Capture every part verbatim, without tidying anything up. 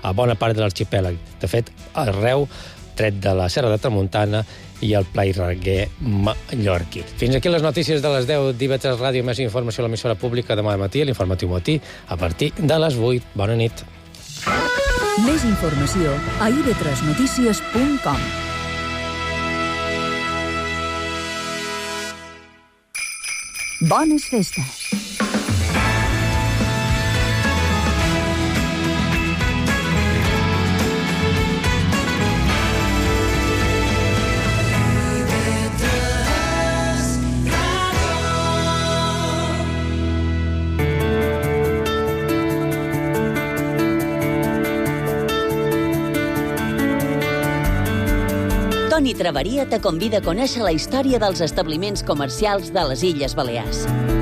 a bona part de l'arxipèlag. De fet, arreu, tret de la Serra de Tramuntana i el Pla i Reguer mallorquí. Fins aquí les notícies de les deu d'I V tres Ràdio, més informació a l'emissora pública demà de matí, a l'Informatiu Matí, a partir de les vuit. Bona nit. Més informació a i ve tres notícies punt com. Bones festes. Toni Traveria te convida a conèixer la història dels establiments comercials de les Illes Balears.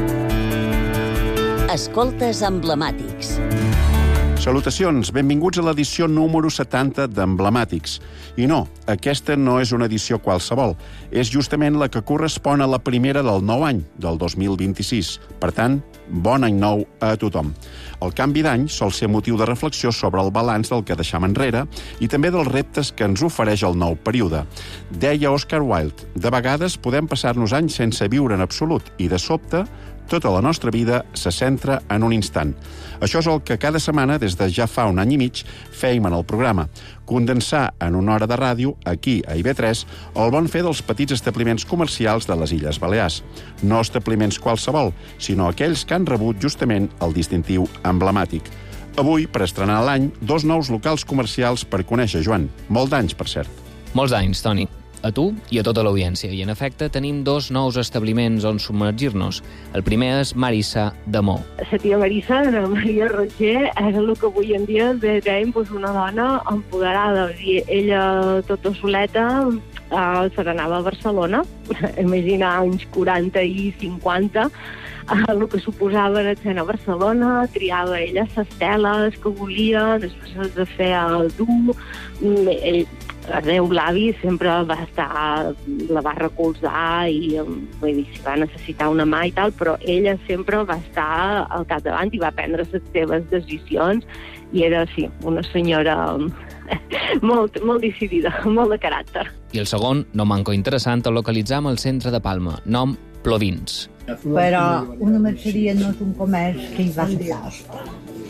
Escoltes emblemàtics. Salutacions, benvinguts a l'edició número setanta d'Emblemàtics. I no, aquesta no és una edició qualsevol. És justament la que correspon a la primera del nou any, del dos mil vint-i-sis. Per tant, bon any nou a tothom. El canvi d'any sol ser motiu de reflexió sobre el balanç del que deixam enrere i també dels reptes que ens ofereix el nou període. Deia Oscar Wilde, de vegades podem passar-nos anys sense viure en absolut i, de sobte, tota la nostra vida se centra en un instant. Això és el que cada setmana, des de ja fa un any i mig, fèiem en el programa. Condensar en una hora de ràdio, aquí a I V tres, el bon fer dels petits establiments comercials de les Illes Balears. No establiments qualsevol, sinó aquells que han rebut justament el distintiu emblemàtic. Avui, per estrenar l'any, dos nous locals comercials per conèixer, Joan. Molts d'anys, per cert. Molts d'anys, Toni. A tu i a tota l'audiència. I, en efecte, tenim dos nous establiments on submergir-nos. El primer és Marissa de Mó. La tia Marissa, la Maria Roger, és el que avui en dia dèiem doncs, una dona empoderada. I ella, tota soleta, eh, se n'anava a Barcelona. Imagina anys quaranta i cinquanta, eh, el que suposava era anar a Barcelona, triava ella les teles que volia, després de fer el dur. Ell, el meu avi sempre va estar, la va recolzar i vull dir, si va necessitar una mà i tal, però ella sempre va estar al capdavant i va prendre les seves decisions i era, sí, una senyora molt, molt decidida, molt de caràcter. I el segon, no manco interessant, el localitzam al centre de Palma, nom Plovins. Però una merceria no és un comerç que hi va ser fast.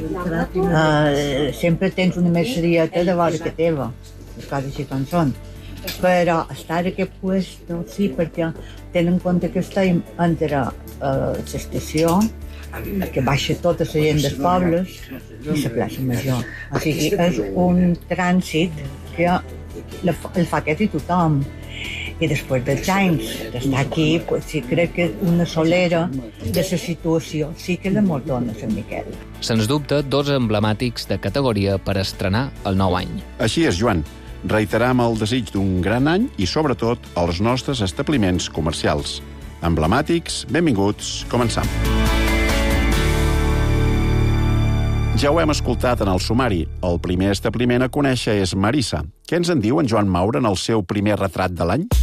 Uh, sempre tens una merceria a de vora que teva. Les coses sí com són. Però estar a aquest puesto, sí, perquè tenen en compte que estem entre uh, l'estació, que baixa tota la gent dels pobles, i la plaça Major. O sigui, és un trànsit que el fa quasi tothom. I després dels anys d'estar aquí, pues, sí, crec que una solera de la situació sí que l'emotona Sant Miquel. Sens dubte, dos emblemàtics de categoria per estrenar el nou any. Així és, Joan. Reiteram el desig d'un gran any i, sobretot, als nostres establiments comercials. Emblemàtics, benvinguts, començam. Ja ho hem escoltat en el sumari. El primer establiment a conèixer és Marissa. Què ens en diu en Joan Maura en el seu primer retrat de l'any?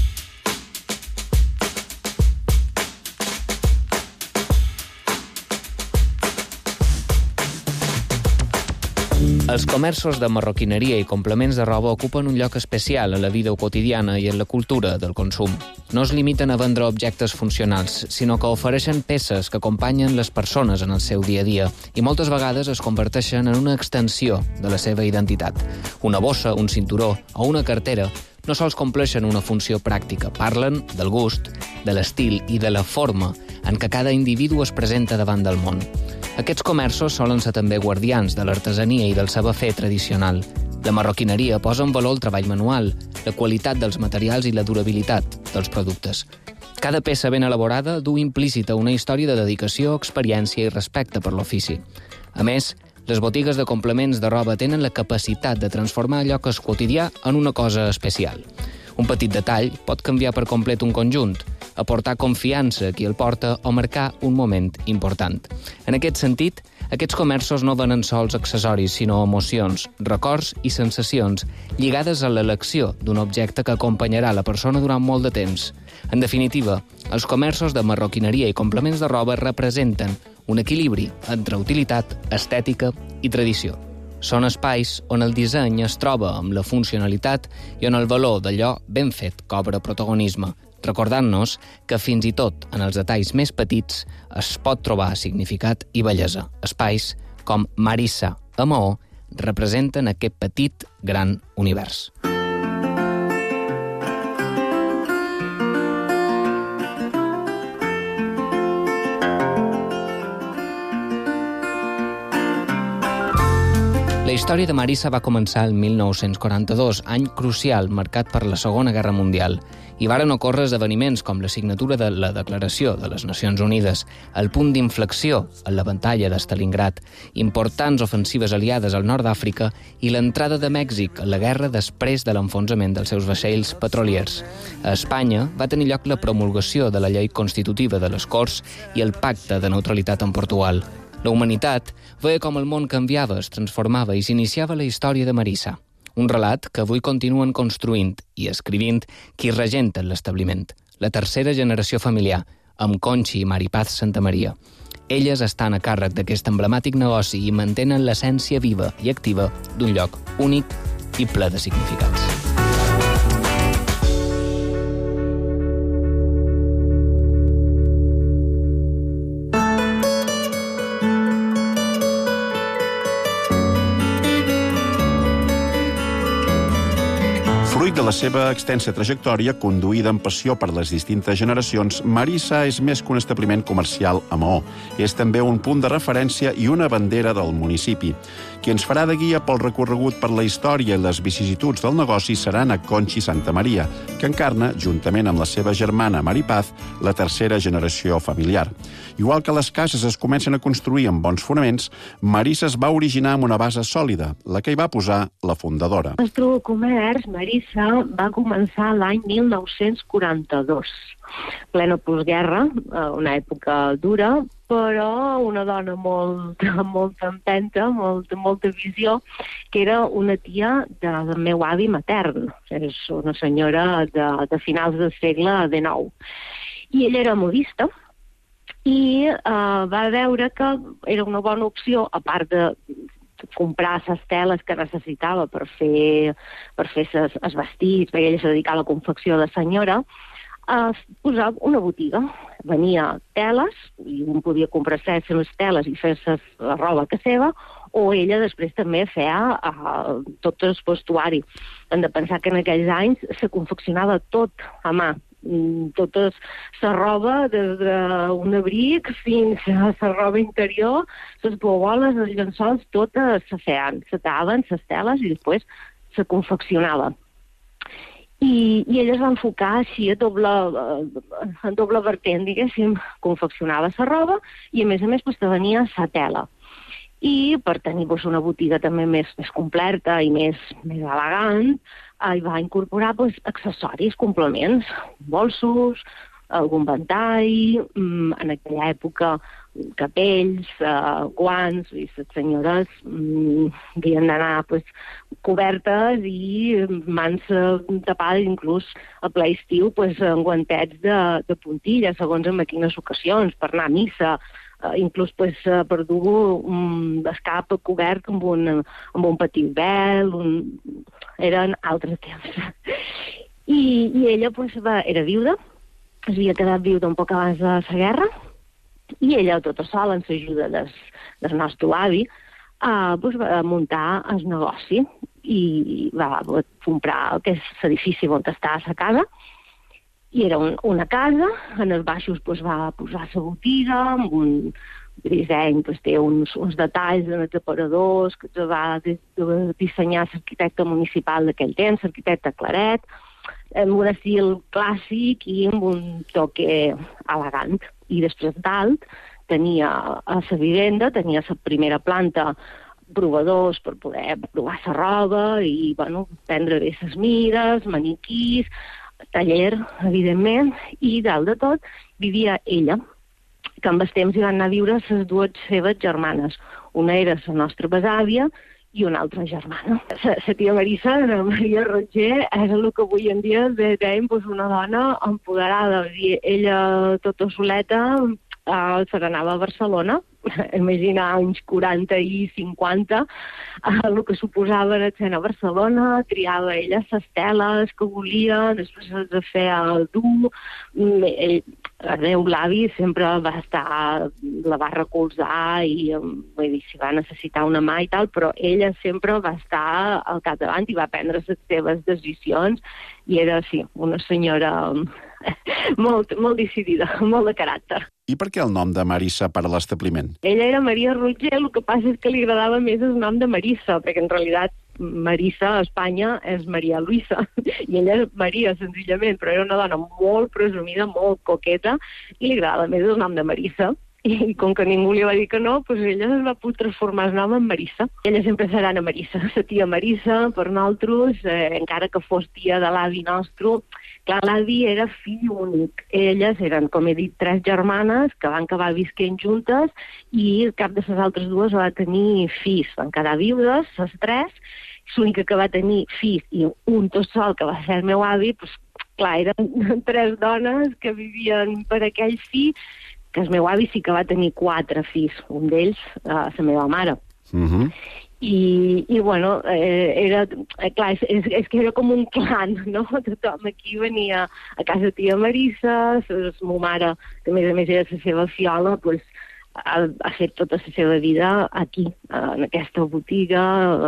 Els comerços de marroquineria i complements de roba ocupen un lloc especial a la vida quotidiana i en la cultura del consum. No es limiten a vendre objectes funcionals, sinó que ofereixen peces que acompanyen les persones en el seu dia a dia i moltes vegades es converteixen en una extensió de la seva identitat. Una bossa, un cinturó o una cartera no sols compleixen una funció pràctica, parlen del gust, de l'estil i de la forma en què cada individu es presenta davant del món. Aquests comerços solen ser també guardians de l'artesania i del saber fer tradicional. La marroquineria posa en valor el treball manual, la qualitat dels materials i la durabilitat dels productes. Cada peça ben elaborada du implícita una història de dedicació, experiència i respecte per l'ofici. A més, les botigues de complements de roba tenen la capacitat de transformar allò que és quotidià en una cosa especial. Un petit detall pot canviar per complet un conjunt, aportar confiança a qui el porta o marcar un moment important. En aquest sentit, aquests comerços no venen sols accessoris, sinó emocions, records i sensacions lligades a l'elecció d'un objecte que acompanyarà la persona durant molt de temps. En definitiva, els comerços de marroquineria i complements de roba representen un equilibri entre utilitat, estètica i tradició. Són espais on el disseny es troba amb la funcionalitat i on el valor d'allò ben fet cobra protagonisme, recordant-nos que fins i tot en els detalls més petits es pot trobar significat i bellesa. Espais com Marissa a Maó representen aquest petit, gran univers. La història de Marissa va començar el mil nou-cents quaranta-dos, any crucial marcat per la Segona Guerra Mundial, i varen ocórrer esdeveniments com la signatura de la Declaració de les Nacions Unides, el punt d'inflexió en la batalla de Stalingrad, importants ofensives aliades al nord d'Àfrica i l'entrada de Mèxic a la guerra després de l'enfonsament dels seus vaixells petroliers. A Espanya va tenir lloc la promulgació de la llei constitutiva de les Corts i el pacte de neutralitat amb Portugal. La humanitat veia com el món canviava, es transformava i s'iniciava la història de Marissa. Un relat que avui continuen construint i escrivint qui regenten l'establiment, la tercera generació familiar, amb Conxi i Maripaz Santamaria. Elles estan a càrrec d'aquest emblemàtic negoci i mantenen l'essència viva i activa d'un lloc únic i ple de significats. Fruit de la seva extensa trajectòria, conduïda amb passió per les distintes generacions, Marissa és més que un establiment comercial a Maó. És també un punt de referència i una bandera del municipi. Qui ens farà de guia pel recorregut per la història i les vicissituds del negoci serà na Conxi Santamaria, que encarna, juntament amb la seva germana Maripaz, la tercera generació familiar. Igual que les cases es comencen a construir amb bons fonaments, Marissa es va originar amb una base sòlida, la que hi va posar la fundadora. El nostre comerç, Marissa, va començar l'any mil nou-cents quaranta-dos, plena postguerra, una època dura, però una dona molt, molt empenta, molt, molta visió, que era una tia de, del meu avi matern. És una senyora de, de finals del segle dinou. I ella era modista i uh, va veure que era una bona opció, a part de comprar les teles que necessitava per fer, per fer ses, els vestits, perquè ella se dedicava a la confecció de senyora, a posar una botiga. Venia teles, i un podia comprar les teles i fer la roba que seva, o ella després també feia uh, tot el vestuari. Hem de pensar que en aquells anys se confeccionava tot a mà, tota la roba, des d'un abric fins a la roba interior, les bogoles, els llençols, totes se feien, se taven les teles i després se confeccionava. I, i ella es va enfocar així a doble, a doble vertent, diguéssim, confeccionava la roba i a més a més pues, te venia la tela. I per tenir pues, una botiga també més, més completa i més, més elegant, hi va incorporar pues, accessoris, complements, bolsos, algun ventall, en aquella època capells, uh, guants, i les senyores um, havien d'anar pues, cobertes i mans tapades, inclús a ple estiu, pues, amb guantets de, de puntilla, segons en quines ocasions, per anar a missa, uh, inclús pues, uh, per dur un escap cobert amb un, amb un petit vel, un... eren altres temps. I, i ella pues, va, era viuda, havia quedat viuda un poc abans de la guerra, i ella tota sola, amb l'ajuda del, del nostre avi, uh, pues, va muntar el negoci i va, va comprar el que és l'edifici on estava la casa, i era un, una casa, en els baixos pues, va posar la botiga, amb un disseny, pues, té uns, uns detalls en els aparadors que va dissenyar l'arquitecte municipal d'aquell temps, l'arquitecte Claret, amb un estil clàssic i amb un toque elegant. I després dalt tenia a la vivenda, tenia la primera planta provadors per poder provar la roba i bueno, prendre bé les mides, maniquís, taller, evidentment, i dalt de tot vivia ella, que amb el temps hi van anar a viure les dues seves germanes. Una era la nostra besàvia i una altra germana. La tia Marissa, la Maria Roger, és el que avui en dia dèiem pues, una dona empoderada. Ella tota soleta uh, se n'anava a Barcelona. Imagina anys quaranta i cinquanta, uh, el que suposava era anar a Barcelona, triava ella les teles que volia, després de fer el dur. Ell, el meu avi sempre va estar, la va recolzar i vull dir, si va necessitar una mà i tal, però ella sempre va estar al capdavant i va prendre les seves decisions i era, sí, una senyora molt, molt decidida, molt de caràcter. I per què el nom de Marissa per a l'establiment? Ella era Maria Roger, el que passa és que li agradava més el nom de Marissa, perquè en realitat Marissa a Espanya és Maria Luisa, i ella és Maria, senzillament, però era una dona molt presumida, molt coqueta, i li agradava més el nom de Marissa. I com que ningú li va dir que no, doncs ella es va poder transformar el nom en Marissa. Ella sempre serà Ana Marissa, la tia Marissa, per nosaltres, eh, encara que fos tia de l'avi nostre. Clar, l'avi era fill únic. Elles eren, com he dit, tres germanes que van acabar visquent juntes i cap de les altres dues va tenir fills. Van quedar viudes, les tres. L'única que va tenir fills i un tot sol, que va ser el meu avi, doncs, clar, eren tres dones que vivien per aquell fill, que el meu avi sí que va tenir quatre fills, un d'ells, uh, la meva mare. Uh-huh. I, i bueno, eh, era, eh, clar, és, és, és que era com un clan, no? Tothom aquí venia a casa tia Marissa, la meva mare, que a més a més era la seva fiola, pues, ha, ha fet tota la seva vida aquí, en aquesta botiga,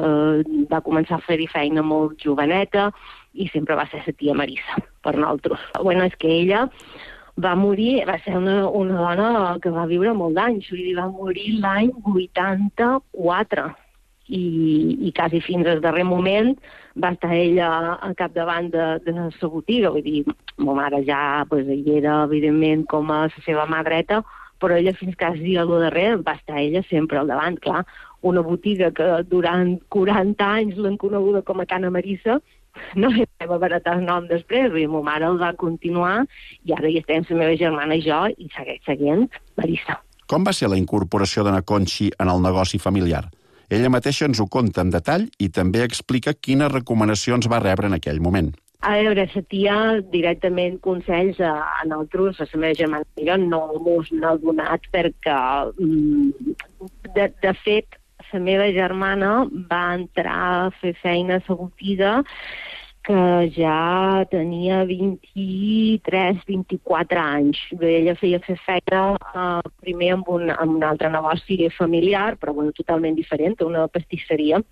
eh, va començar a fer-hi feina molt joveneta i sempre va ser la tia Marissa, per nosaltres. Bueno, és que ella va morir, va ser una, una dona que va viure molt d'anys, vull dir, va morir l'any vuitanta-quatre i, i quasi fins al darrer moment va estar ella al capdavant de, de la botiga, vull dir, ma mare ja pues, hi era evidentment com a la seva mà dreta, però ella fins quasi a lo darrer va estar ella sempre al davant, clar, una botiga que durant quaranta anys l'han coneguda com a Cana Marissa, no li vam abaratar el nom després, i ma mare el va continuar i ara hi estem la meva germana i jo i segueix seguint Marissa. Com va ser la incorporació d'Ana Conxi en el negoci familiar? Ella mateixa ens ho conta en detall i també explica quines recomanacions va rebre en aquell moment. A veure, la tia directament consells a, a nosaltres, a la meva germana i jo, no mos n'ha donat perquè, de, de fet, la meva germana va entrar a fer feina a la botiga que ja tenia vint-i-tres vint-i-quatre anys. Ella feia fer feina uh, primer amb un, amb un altre negoci familiar, però bueno, totalment diferent, una pastisseria.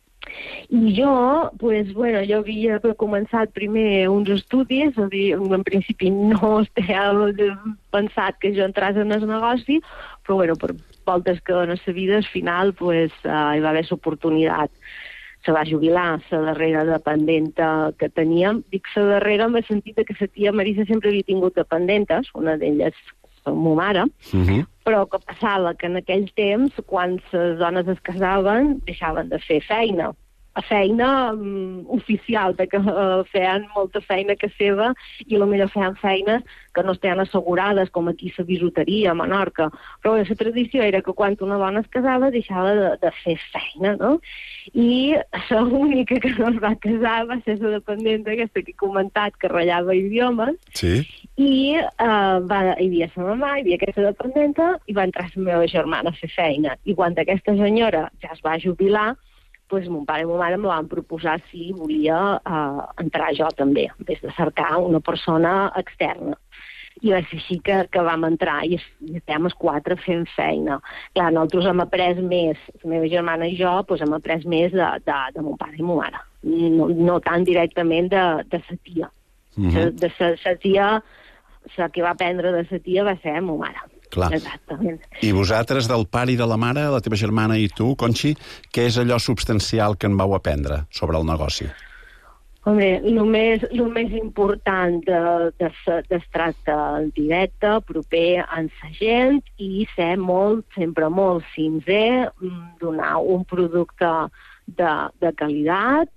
I jo, pues, bueno, jo havia començat primer uns estudis, és a dir, en principi no estava pensat que jo entrés en el negoci, però bueno, per voltes que en la vida al final pues, uh, hi va haver l'oportunitat. Se va jubilar la darrera dependenta que teníem. Dic la darrera en el sentit que la tia Marissa sempre havia tingut dependentes, una d'elles la meva mare, uh-huh. Però que passava que en aquell temps, quan les dones es casaven, deixaven de fer feina. A feina um, oficial, perquè uh, feien molta feina que seva i potser feien feines que no estaven assegurades, com aquí la bisuteria a Menorca. Però la tradició era que quan una dona es casava deixava de, de fer feina, no? I l'única que no es va casar va ser la dependenta aquesta que he comentat, que ratllava idiomes. Sí. I uh, va, hi havia la mamà, hi havia aquesta dependenta, i va entrar la meva germana a fer feina. I quan aquesta senyora ja es va jubilar, pues, mon pare i ma mare em van proposar si volia uh, entrar jo també, en vez de cercar una persona externa. I va ser així que, que vam entrar, i estem els quatre fent feina. Clar, nosaltres hem après més, la meva germana i jo, pues, hem après més de, de, de mon pare i ma mare, no, no tan directament de, de sa tia. Uh-huh. De, de sa, sa tia, la que va aprendre de sa tia va ser ma mare. Clar. Exactament. I vosaltres, del pare i de la mare, la teva germana i tu, Conxi, què és allò substancial que en vau aprendre sobre el negoci? Hombre, el més, el més important de, de, de tracte directe, proper en la gent i ser molt, sempre molt sincer, donar un producte de, de qualitat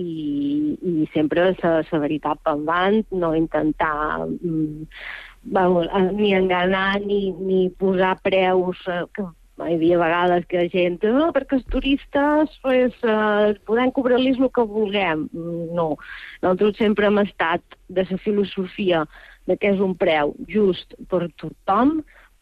i, i sempre la veritat pendant, no intentar vamos, ni enganar ni, ni posar preus eh, que hi havia vegades que la gent no, perquè els turistes pues, eh, podem cobrar-los el que vulguem. No, nosaltres sempre hem estat de la filosofia de que és un preu just per tothom,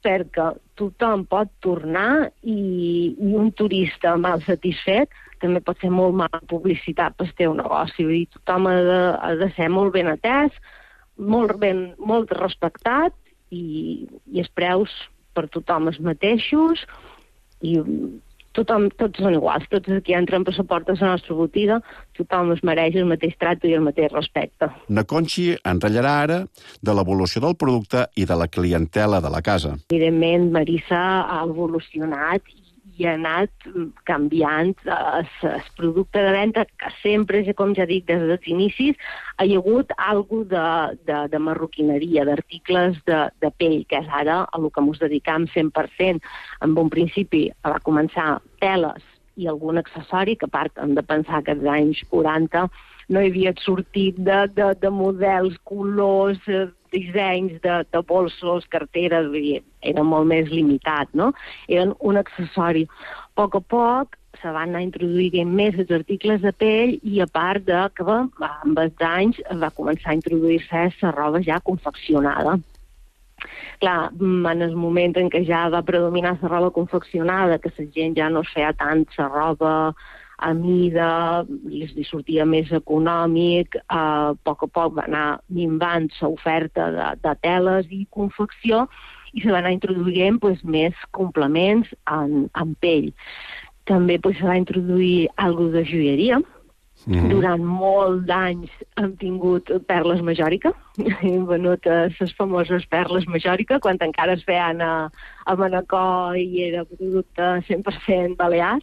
cert que tothom pot tornar i, i un turista mal satisfet també pot ser molt mala publicitat pel teu negoci. Vull dir, tothom ha de, ha de ser molt ben atès, molt, ben, molt respectat i, i els preus per tothom els mateixos i tothom, tots són iguals, tots els que entren per la porta de la nostra botiga, tothom es mereix el mateix tracte i el mateix respecte. Na Conxi en ratllarà ara de l'evolució del producte i de la clientela de la casa. Evidentment, Marisa ha evolucionat i ha anat canviant el producte de venda, que sempre, com ja dic, des dels inicis, hi ha hagut alguna de, de, de marroquineria, d'articles de, de pell, que és ara a el que ens dedicam cent per cent. En un principi va començar teles i algun accessori, que a part hem de pensar que als anys quaranta no hi havia sortit de, de, de models, colors, dissenys de, de bolsos, carteres, vull dir, era molt més limitat, no? Eren un accessori. A poc a poc se van anar introduint més els articles de pell i a part de que amb els anys va començar a introduir-se la roba ja confeccionada. Clar, en el moment en què ja va predominar la roba confeccionada, que la gent ja no es feia tant la roba a mida, li sortia més econòmic, a poc a poc va anar minvant l'oferta de, de teles i confecció i se va anar introduint pues, més complements en, en pell. També pues, se va introduir alguna de joieria. Mm-hmm. Durant molt d'anys hem tingut perles Majòrica, hem venut les famoses perles Majòrica, quan encara es feien a, a Manacor i era producte cent per cent balear.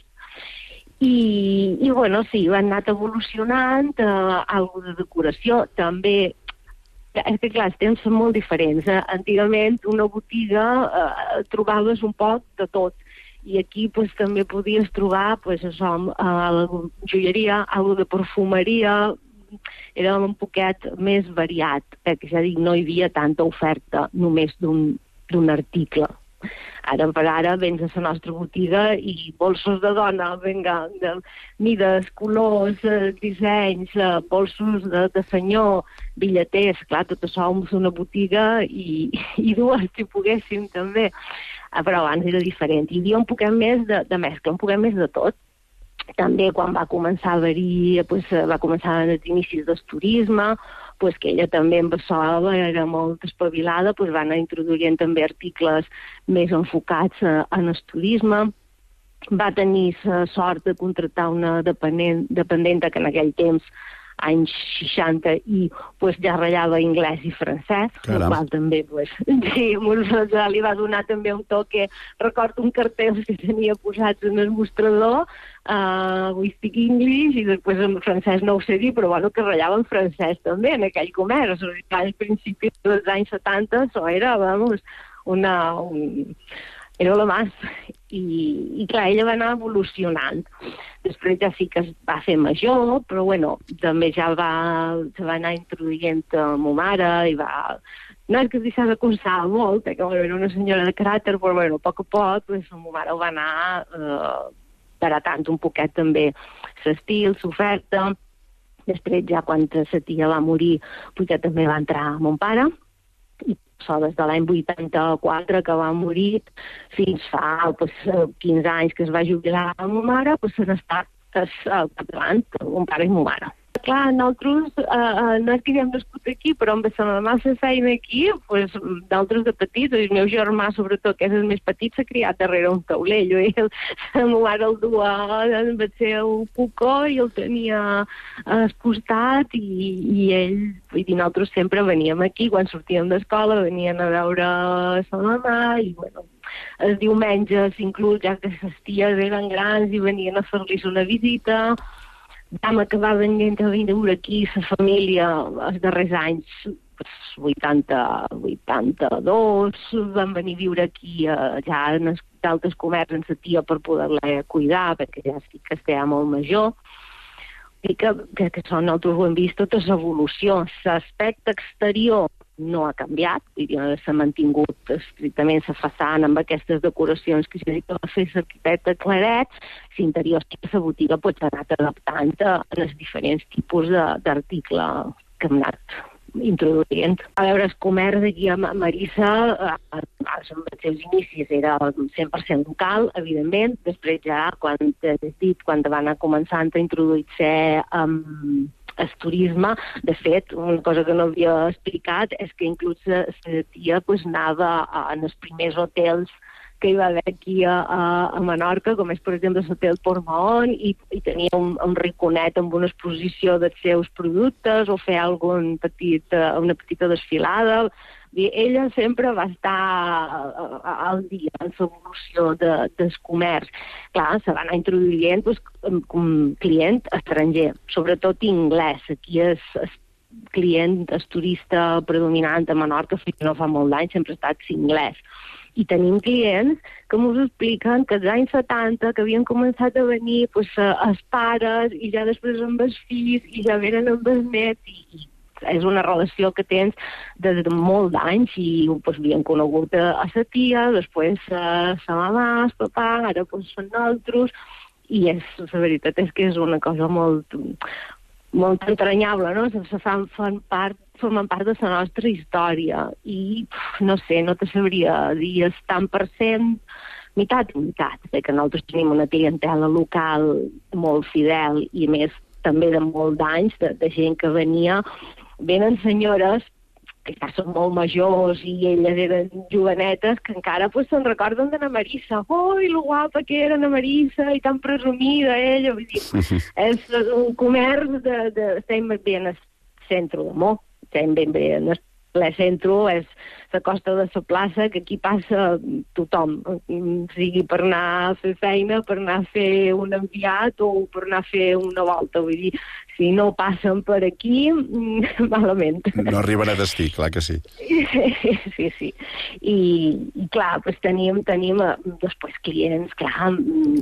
I, i bueno, sí, han anat evolucionant, eh, alguna de decoració, també, és que clar, els temps són molt diferents. Eh? Antigament una botiga eh, trobaves un poc de tot, i aquí pues, també podies trobar pues, això, eh, joieria, alguna de perfumeria, era un poquet més variat, perquè ja dic, no hi havia tanta oferta només d'un, d'un article. Ara per ara vens a la nostra botiga i bolsos de dona, vinga, de mides, colors, eh, dissenys, eh, bolsos de, de senyor, bitlleters, clar, tot això és una botiga i, i dues, si poguéssim, també. Ah, però abans era diferent. Hi havia un poquet més de, de mescla, un poquet més de tot. També quan va començar a haver-hi, pues, va començar els inicis del turisme, pues, que ella també amb això era molt espavilada, pues, va anar introduint també articles més enfocats en el turisme. Va tenir la sort de contractar una dependent, dependenta que en aquell temps, anys seixanta, i pues, ja ratllava anglès i francès, el qual també pues, sí, li va donar també un toque. Recordo un cartell que tenia posats en el mostrador, uh, we speak English, i després en francès no ho sé dir, però bueno, que ratllava en francès també en aquell comerç. Al principi dels anys setanta això era, vamos, una... Un... era la mas. I, i clar, ella va anar evolucionant. Després ja sí que es va fer major, però bueno, també ja va, se va anar introduint a ma mare i va... No és que es deixava constar molt, perquè bueno, era una senyora de caràcter, però bueno, a poc a poc, pues, ma mare ho va anar eh, baratant un poquet també l'estil, l'oferta. Després ja quan la tia va morir, pues, ja també va entrar mon pare, i des de l'any vuitanta-quatre que va morir fins fa pues, quinze anys que es va jubilar a ma mare, pues, han estat al capdavant, mon pare i ma mare. Clar, nosaltres, eh, no és que ja hem nascut aquí, però amb la massa feina aquí, pues, d'altres de petits, el meu germà, sobretot, que és el més petit, s'ha criat darrere un taulell. Ell, la meva mare el duia amb el seu pucó i el tenia al costat, i, i ell, vull dir, nosaltres sempre veníem aquí, quan sortíem d'escola, venien a veure la mama, i bueno, els diumenges, inclús, ja que les ties eren grans i venien a fer-los una visita. Vam acabar venint a viure aquí la família els darrers anys, vuitanta, vuitanta-dos, van venir a viure aquí eh, ja en d'altres comerç amb la tia per poder-la cuidar, perquè ja estic que estigui molt major. I que, que, que són, nosaltres ho hem vist, tota l'evolució. L'aspecte exterior no ha canviat, vull dir, s'ha mantingut estrictament la façana amb aquestes decoracions que ja dic que va fer l'arquitecte Claret. L'interior sí que la botiga pot s'ha anat adaptant a els diferents tipus d'article que hem anat introduint. A veure, el comerç aquí a Marissa, eh, als seus inicis era cent per cent local, evidentment, després ja, quan t'he dit, quan van a començar a introduir-se um, el turisme, de fet, una cosa que no havia explicat és que inclús la tia pues, anava en els primers hotels que hi va haver aquí a, a, a Menorca, com és, per exemple, l'hotel Port Mahon, i, i tenia un, un riconet amb una exposició dels seus productes, o fer algun petit, una petita desfilada. Ella sempre va estar al dia en l'evolució de, del comerç. Clar, se va anar introduint pues, com client estranger, sobretot inglès. Aquí és, és client, és turista predominant a Menorca, fins no fa molt d'anys, sempre ha estat inglès. I tenim clients que ens expliquen que als anys setanta, que havien començat a venir pues, els pares, i ja després amb els fills, i ja venen amb els nets, i, i és una relació que tens des de molt d'anys, i pues, havien conegut a, a la tia, després a la mamà, el papà, ara pues, són nosaltres, i és, la veritat és que és una cosa molt, molt entranyable, no? Se fan, fan part formen part de la nostra història i, no sé, no te sabria dir el tant per cent, mitat i mitat, perquè nosaltres tenim una clientela local molt fidel i, a més, també de molt d'anys, de, de gent que venia. Venen senyores que ja són molt majors i elles eren jovenetes que encara pues, se'n recorden de na Marissa. Ui, lo guapa que era na Marissa i tan presumida ella. Vull dir, és un comerç de... de estem ben al centre de Mo. Estem ben bé en el ple centre, és la costa de la plaça, que aquí passa tothom, sigui per anar a fer feina, per anar a fer un enviat o per anar a fer una volta. Vull dir, si no passen per aquí, malament. No arriben a destí, clar que sí. Sí, sí. I, i clar, pues tenim, tenim després clients, clar,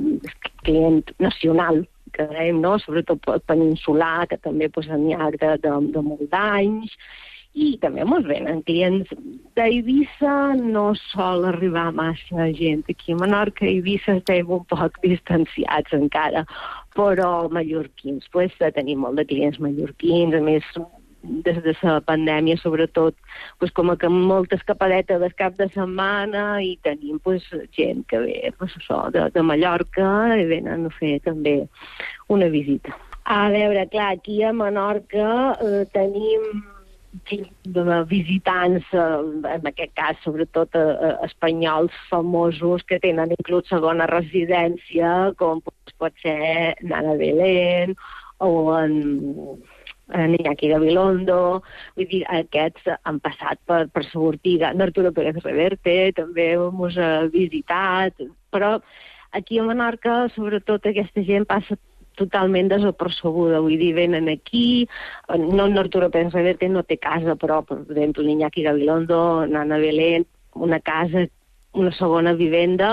client nacional, que dèiem, no? Sobretot peninsular, que també pues, n'hi ha de, de, de molt d'anys, i també ens venen clients d'Eivissa, no sol arribar massa gent. Aquí a Menorca i Eivissa estem un poc distanciats encara, però mallorquins, pues, tenim molt de clients mallorquins, a més, des de la pandèmia, sobretot, pues, com que molta escapadeta del cap de setmana, i tenim pues, gent que ve pues, això, de, de Mallorca i venen a fer també una visita. A veure, clar, aquí a Menorca eh, tenim de visitants, en aquest cas, sobretot eh, espanyols famosos que tenen inclús segona residència, com pot ser Nana Belén o en... en Iñaki Gabilondo, vull dir, aquests han passat per, per la botiga. Arturo Pérez Reverte també ens ha visitat, però aquí a Menorca, sobretot, aquesta gent passa totalment desapercebuda, vull dir, venen aquí, no en Arturo Pérez Reverte no té casa, però, per exemple, Iñaki Gabilondo, Nana Belén, una casa, una segona vivenda,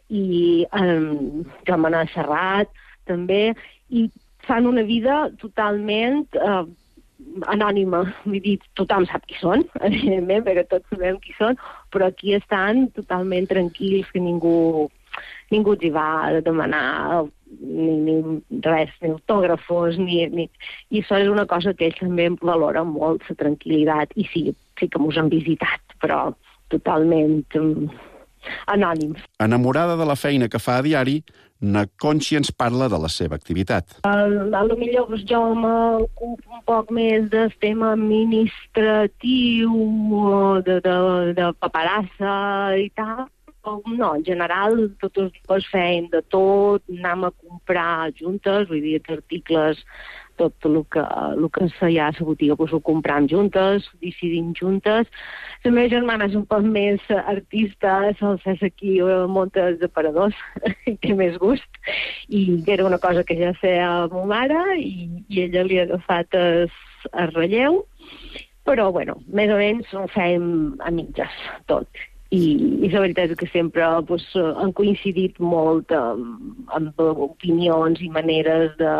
i um, Ramona Serrat, també, i fan una vida totalment eh, anònima. Vull dir, tothom sap qui són, evidentment, perquè tots sabem qui són, però aquí estan totalment tranquils, que ningú, ningú els hi va a demanar ni, ni res, ni autògrafos, ni, ni... I això és una cosa que ells també valoren molt, la tranquil·litat, i sí, sí que m'ho han visitat, però totalment um, anònims. Enamorada de la feina que fa a diari, na Conxi ens parla de la seva activitat. A, a lo millor pues, jo m'ocupo un poc més del tema administratiu, de, de, de paperassa i tal. No, en general, tots els dies fèiem de tot, anem a comprar juntes, vull dir, articles, tot el que, el que hi ha a la botiga pues, ho compram juntes, decidim juntes. La meva germana és un poc més artista, sol fer aquí munta els aparadors, i té més gust, i era una cosa que ja feia a ma mare, i, i ella li ha agafat el, el relleu, però, bueno, més o menys ho fèiem a mitges, tot. I, i la veritat és que sempre pues, han coincidit molt amb, amb opinions i maneres de,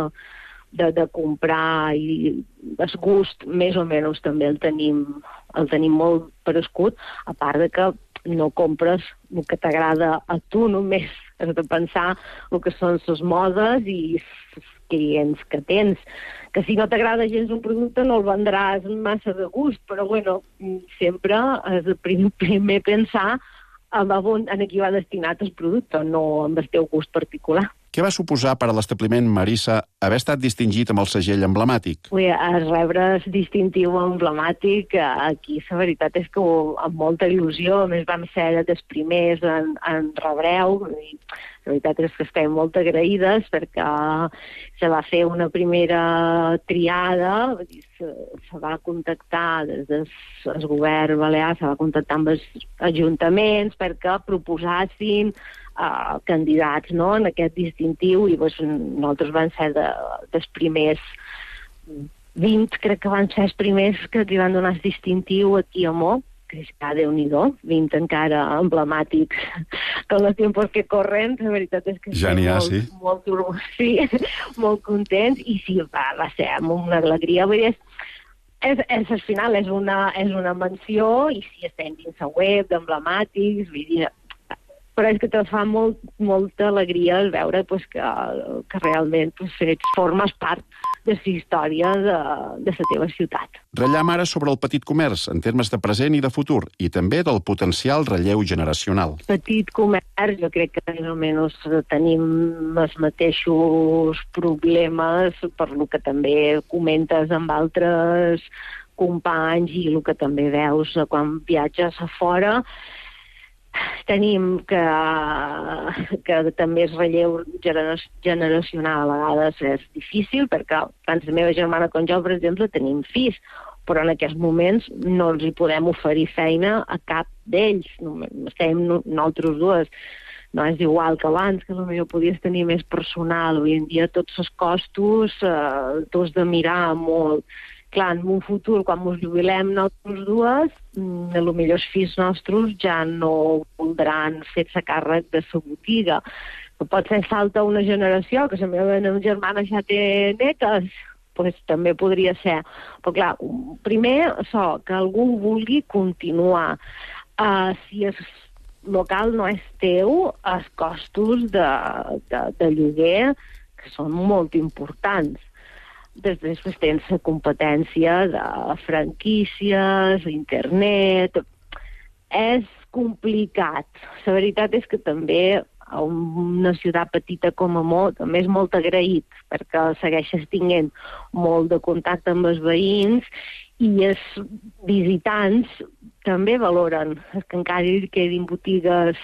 de, de comprar, i el gust més o menys també el tenim, el tenim molt prescut, a part de que no compres el que t'agrada a tu només, has de pensar el que són les modes i els clients que tens, que si no t'agrada gens un producte no el vendràs massa de gust, però bueno, sempre has de primer pensar en, en qui va destinat el producte, no amb el teu gust particular. Què va suposar per a l'establiment Marissa haver estat distingit amb el segell emblemàtic? Ui, el rebre el distintiu emblemàtic, aquí la veritat és que amb molta il·lusió, a més vam ser dels primers en, en rebreu, i la veritat és que estem molt agraïdes perquè se va fer una primera triada, se, se va contactar des del govern balear, se va contactar amb els ajuntaments perquè proposassin Uh, candidats, no?, en aquest distintiu, i pues, nosaltres van ser de, dels primers vint, crec que van ser els primers que li van donar el distintiu aquí a Mo, que està Déu-n'hi-do, vint encara emblemàtics con els temps que corren, la veritat és que ja n'hi ha, molt, sí. Molt, molt, sí, molt contents, i sí, va, va ser amb una alegria, vull dir, és, és, al final és una, és una menció, i si estem dins la web d'emblemàtics, vull dir, però és que te fa molt, molta alegria el veure pues, que, que realment pues, ets, formes part de la història de, de la teva ciutat. Ratllam ara sobre el petit comerç, en termes de present i de futur, i també del potencial relleu generacional. Petit comerç, jo crec que més o menys tenim els mateixos problemes, per lo que també comentes amb altres companys i el que també veus quan viatges a fora. Tenim que, que també el relleu generacional a vegades és difícil, perquè tant la meva germana com jo, per exemple, tenim fills, però en aquests moments no els hi podem oferir feina a cap d'ells. Estem nosaltres dues. No és igual que abans, que potser podies tenir més personal. Avui en dia tots els costos eh, tu has de mirar molt. Clar, en un futur, quan ens jubilem nosaltres dues, potser els fills nostres ja no voldran fer-se càrrec de la botiga. Pot ser falta una generació, que la meva germana ja té netes, pues, també podria ser. Però clar, primer, això, que algú vulgui continuar. Uh, si el local no és teu, els costos de, de, de lloguer, que són molt importants. Després pues, tens la competència de franquícies, internet. És complicat. La veritat és que també a una ciutat petita com a Mo també és molt agraït, perquè segueixes tinguent molt de contacte amb els veïns i els visitants també valoren que encara hi quedin botigues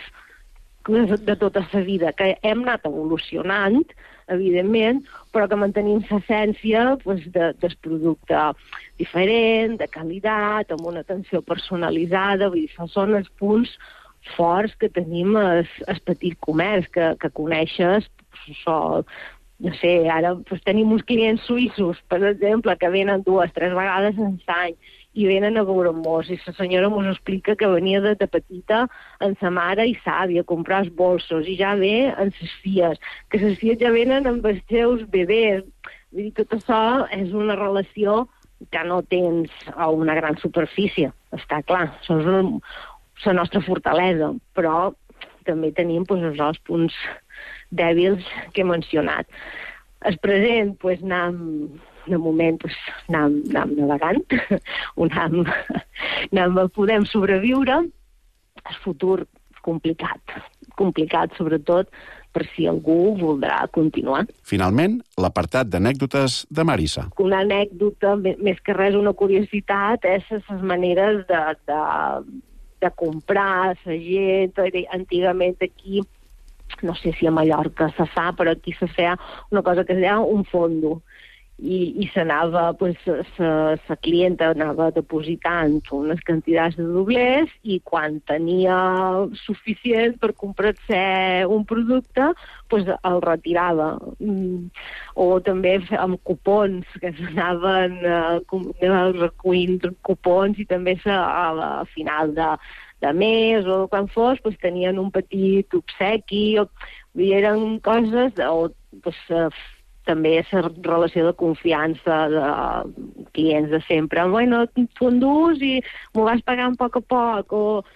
de tota la vida, que hem anat evolucionant, evidentment, però que mantenim l'essència pues, de, del producte diferent, de qualitat, amb una atenció personalitzada. Vull dir, són els punts forts que tenim el, el petit comerç, que, que coneixes. Això, no sé, ara pues, tenim uns clients suïssos, per exemple, que venen dues, tres vegades en l'any, i venen a veure-nos, i la senyora ens explica que venia de, de petita amb sa mare i s'àvia a comprar els bolsos, i ja ve amb ses filles, que ses filles ja venen amb els seus bebès. Vull dir, tot això és una relació que no tens a una gran superfície, està clar, això és la nostra fortalesa, però també tenim pues, els punts dèbils que he mencionat. El present, pues, anem... de moment pues, anem, anem navegant, anem, anem, podem sobreviure. El futur complicat, complicat sobretot per si algú voldrà continuar. Finalment, l'apartat d'anècdotes de Marissa. Una anècdota, més que res una curiositat, és les maneres de, de, de comprar la gent. Antigament aquí, no sé si a Mallorca se fa, però aquí se feia una cosa que es deia un fondo. I, i s'anava, pues, la clienta anava depositant unes quantitats de doblers i quan tenia suficient per comprar-se un producte, pues, el retirava. Mm. O també amb cupons, que s'anaven uh, recollint cupons i també a, a final de, de mes o quan fos, pues, tenien un petit obsequi. O, eren coses, o pues, uh, també la relació de confiança de clients de sempre. Bueno, tu endús i m'ho vas pagar un poc a poc, o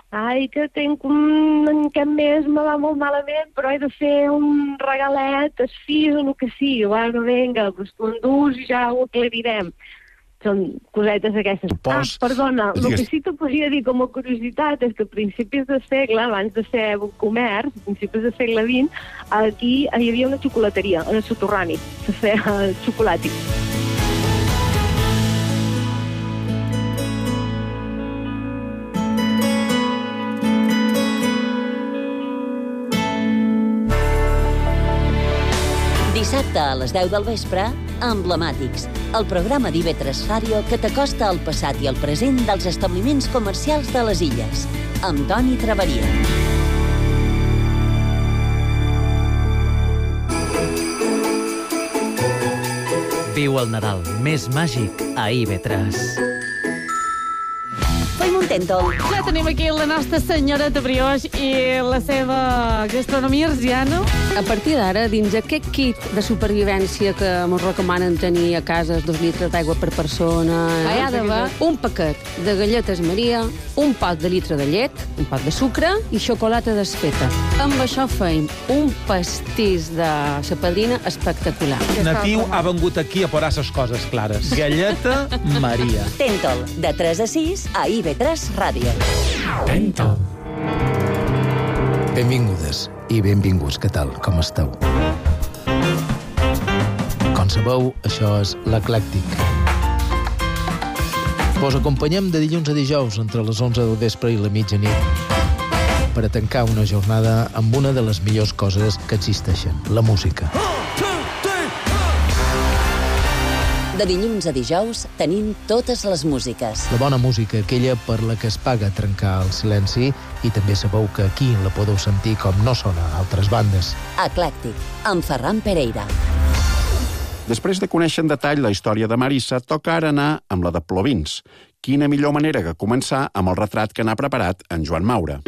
ai, que tenc un... aquest mes me va molt malament, però he de fer un regalet, es fi o el que sigui. Bueno, vinga, doncs tu endús i ja ho aclarirem. Són cosetes aquestes. Pos... Ah, perdona, el Digues... que sí que podria dir com a curiositat és que a principis de segle, abans de ser comerç, a principis de segle vint, aquí hi havia una xocolateria, en el soterrani, se feia xocolàtic. Dissabte a les deu del vespre, Emblemàtics, el programa d'I V tres Ràdio que t'acosta al passat i al present dels establiments comercials de les Illes, amb Toni Traveria. Viu el Nadal més màgic a I V tres. Fem un tèntol. Ja tenim aquí la nostra senyoreta Brioix i la seva gastronomia arsiana. A partir d'ara, dins aquest kit de supervivència que ens recomanen tenir a casa dos litres d'aigua per persona, hi ha d'haver un paquet de galletes Maria, un pot de litre de llet, un pot de sucre i xocolata desfeta. Amb això feim un pastís de la padrina espectacular. Natiu ha vengut aquí a posar les coses clares. Galleta Maria. Tèntol, de tres a sis a I V tres Ràdio. Tèntol. Benvingudes i benvinguts, què tal? Com esteu? Com sabeu, això és l'Eclèctic. Vos acompanyem de dilluns a dijous entre les onze del vespre i la mitjanit per a tancar una jornada amb una de les millors coses que existeixen, la música. De dilluns a dijous tenim totes les músiques. La bona música, aquella per la que es paga trencar el silenci, i també sabeu que aquí la podeu sentir com no sona a altres bandes. Eclèctic, amb Ferran Pereira. Després de conèixer en detall la història de Marissa, toca ara anar amb la de Plovins. Quina millor manera que començar amb el retrat que n'ha preparat en Joan Maura.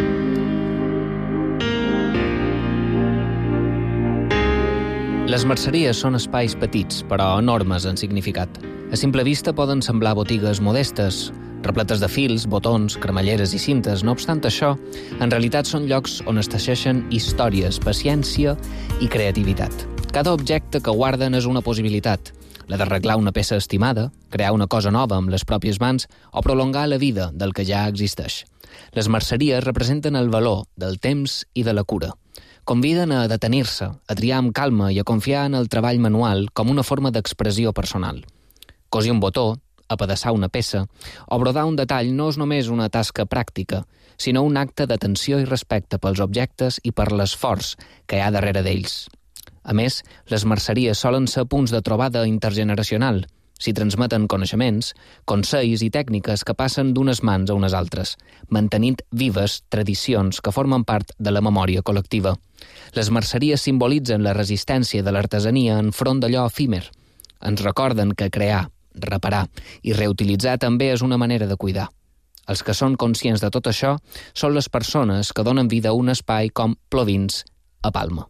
Les merceries són espais petits, però enormes en significat. A simple vista poden semblar botigues modestes, repletes de fils, botons, cremalleres i cintes. No obstant això, en realitat són llocs on es teixeixen històries, paciència i creativitat. Cada objecte que guarden és una possibilitat. La d'arreglar una peça estimada, crear una cosa nova amb les pròpies mans o prolongar la vida del que ja existeix. Les merceries representen el valor del temps i de la cura. Conviden a detenir-se, a triar amb calma i a confiar en el treball manual com una forma d'expressió personal. Cosir un botó, apedaçar una peça o brodar un detall no és només una tasca pràctica, sinó un acte d'atenció i respecte pels objectes i per l'esforç que hi ha darrere d'ells. A més, les merceries solen ser punts de trobada intergeneracional. S'hi transmeten coneixements, consells i tècniques que passen d'unes mans a unes altres, mantenint vives tradicions que formen part de la memòria col·lectiva. Les merceries simbolitzen la resistència de l'artesania enfront d'allò efímer. Ens recorden que crear, reparar i reutilitzar també és una manera de cuidar. Els que són conscients de tot això són les persones que donen vida a un espai com Plovins a Palma.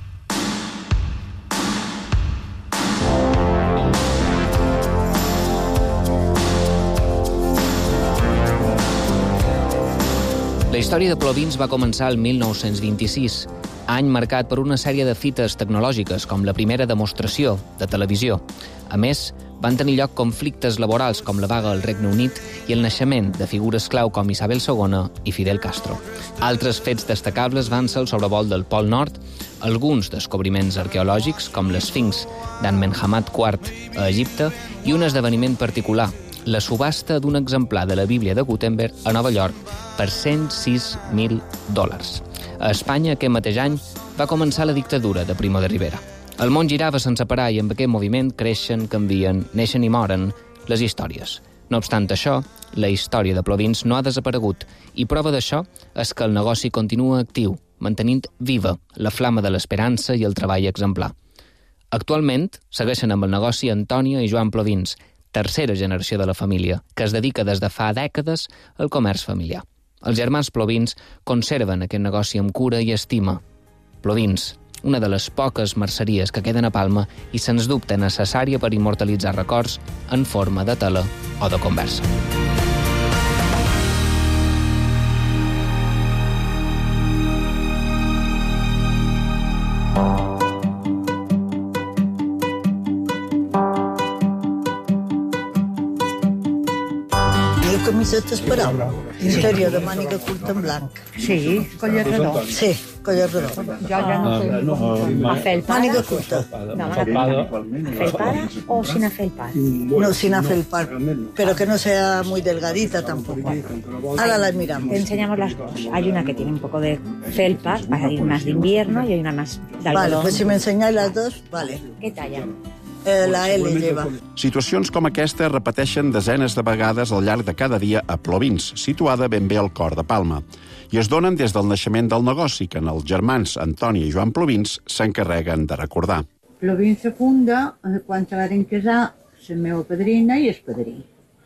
La història de Plovins va començar el mil nou-cents vint-i-sis, any marcat per una sèrie de fites tecnològiques com la primera demostració de televisió. A més, van tenir lloc conflictes laborals com la vaga al Regne Unit i el naixement de figures clau com Isabel segona i Fidel Castro. Altres fets destacables van ser el sobrevol del Pol Nord, alguns descobriments arqueològics com l'Esfinx d'Amenemhat quart a Egipte i un esdeveniment particular, la subhasta d'un exemplar de la Bíblia de Gutenberg a Nova York per cent sis mil dòlars. A Espanya, aquest mateix any, va començar la dictadura de Primo de Rivera. El món girava sense parar i amb aquest moviment creixen, canvien, neixen i moren les històries. No obstant això, la història de Plovins no ha desaparegut i prova d'això és que el negoci continua actiu, mantenint viva la flama de l'esperança i el treball exemplar. Actualment, segueixen amb el negoci Antònia i Joan Plovins, tercera generació de la família, que es dedica des de fa dècades al comerç familiar. Els germans Plovins conserven aquest negoci amb cura i estima. Plovins, una de les poques merceries que queden a Palma i sens dubte necessària per immortalitzar records en forma de tela o de conversa. camisetes per home. Interior de màniga curta en blanc. Sí, colla redó. Sí, colla redó. Jo ja no sé. A felpara? Màniga curta. No, a felpara o sin afelpar. No, sin afelpar, pero que no sea muy delgadita tampoco. Ahora las miramos. Te enseñamos las dos. Hay una que tiene un poco de felpa, para ir más de invierno, y hay una más de algodón. Vale, pues si me enseñáis las dos, vale. ¿Qué talla? Eh, la L lleva. Situacions com aquesta es repeteixen desenes de vegades al llarg de cada dia a Plovins, situada ben bé al cor de Palma, i es donen des del naixement del negoci que en els germans Antoni i Joan Plovins s'encarreguen de recordar. Plovins se funda quan se van casar la meva padrina i el padrí.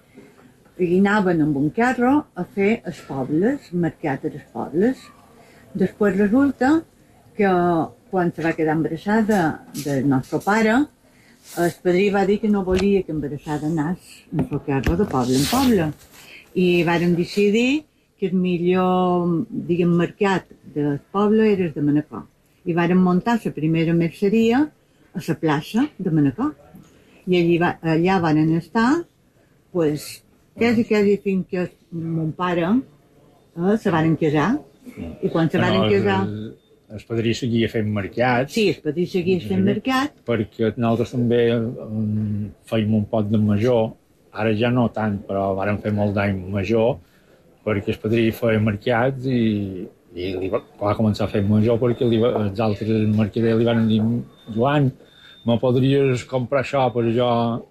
I anaven amb un carro a fer els pobles, mercat dels pobles. Després resulta que quan se va quedar embarassada del nostre pare, el padrí va dir que no volia que embarassada anés en el carro de poble en poble. I varen decidir que el millor, diguem, mercat del poble era el de Manacor. I varen muntar la primera merceria a la plaça de Manacor. I allí va, allà van estar, pues, quasi, quasi fins que mon pare eh, se van casar. I quan se van casar... El padrí seguia fent mercat. Sí, el padrí seguia fent mercat. Perquè nosaltres també um, fèiem un pot de major, ara ja no tant, però vàrem fer molt d'any major, perquè el padrí feia mercat i, i li va, va començar a fer major perquè li, els altres mercaders li van dir: Joan, me podries comprar això per jo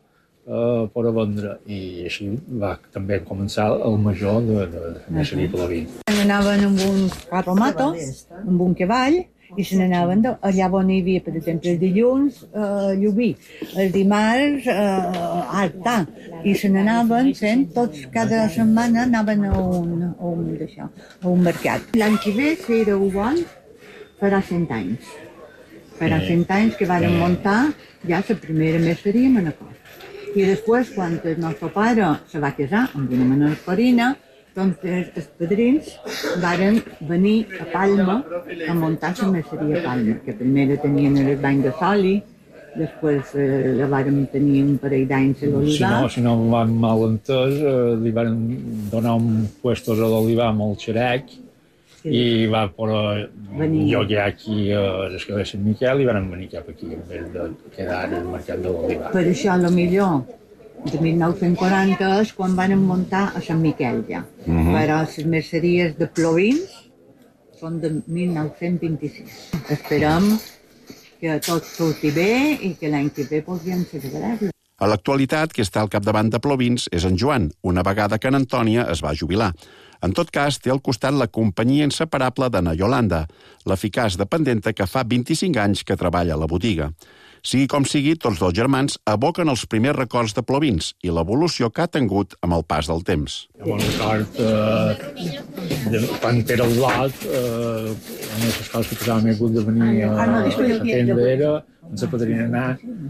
uh, per a vendre? I així va també començar el major de, de, de merceria Plovins. Anaven amb un carromato, amb un cavall, i se n'anaven allà on hi havia, per exemple, el dilluns, eh, Llubí, el dimarts, eh, Artà, i se n'anaven fent, tots, cada setmana anaven a un, a un, d'això, a un mercat. L'any que ve, si era bon, farà cent anys. Farà cent anys que van muntar ja la primera merceria a Manacor. I després, quan el nostre pare se va casar amb una menorcorina, doncs els padrins varen venir a Palma a muntar la merceria a Palma, que primer tenien el bany de Soli, després eh, la vàrem tenir un parell d'anys a l'Olivar. Si no, si no van mal entès, eh, li van donar un puestos a l'Olivar amb el xerec, sí. I va poder lloguer aquí a l'escola de Sant Miquel i van venir cap aquí, en vez de quedar al mercat de l'Olivar. Per això, a lo millor, de mil nou-cents quaranta és quan van muntar a Sant Miquel ja. Uh-huh. Però les merceries de Plovins són de mil nou-cents vint-i-sis. Esperem que tot surti bé i que l'any que ve podríem celebrar-lo. A l'actualitat, qui està al capdavant de Plovins és en Joan, una vegada que en Antònia es va jubilar. En tot cas, té al costat la companyia inseparable de na Yolanda, l'eficaç dependenta que fa vint-i-cinc anys que treballa a la botiga. Sigui com sigui, tots dos germans evoquen els primers records de Plovins i l'evolució que ha tingut amb el pas del temps. Jo me'n record, eh, de, quan era el lot, eh, una de les coses que posava més hagut de venir a la tenda era, en la padrina anar,